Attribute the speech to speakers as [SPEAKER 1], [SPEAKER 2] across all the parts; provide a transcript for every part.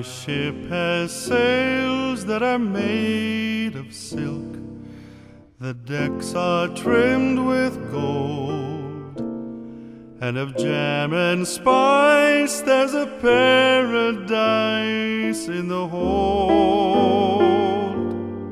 [SPEAKER 1] ship has sails that are made of silk. The decks are trimmed with gold, and of jam and spice there's a paradise in the hold.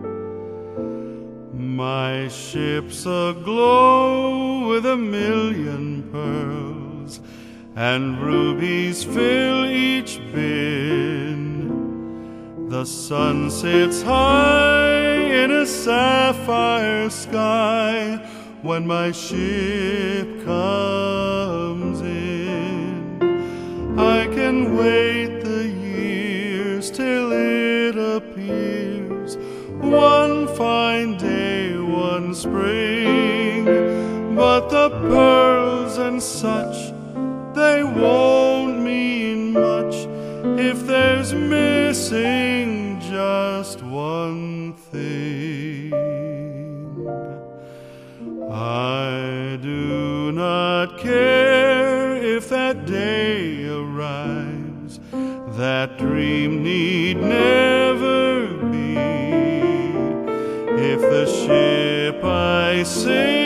[SPEAKER 1] My ship's aglow with 1,000,000 pearls, and rubies fill each bin. The sun sits high in a sapphire sky when my ship comes in. I can wait the years till it appears, one fine day, one spring. But the pearls and such, they won't mean much if there's missing just one thing. I do not care if that day arrives, that dream need never be. If the ship I sail